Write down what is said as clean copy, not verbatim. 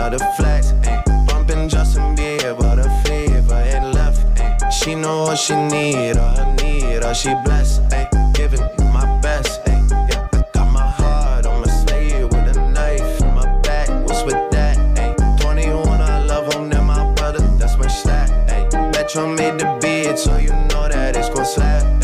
another flex, ayy. Bumping Justin Bieber, the fever ain't left, ayy. She know what she need, all she blessed, ayy. Giving you my best, ayy. Yeah, I got my heart on my sleeve with a knife in my back. What's with that, ayy? 21, I love him, then my brother, that's my stack, ayy. Metro made the beat, so you know that it's gon' slap.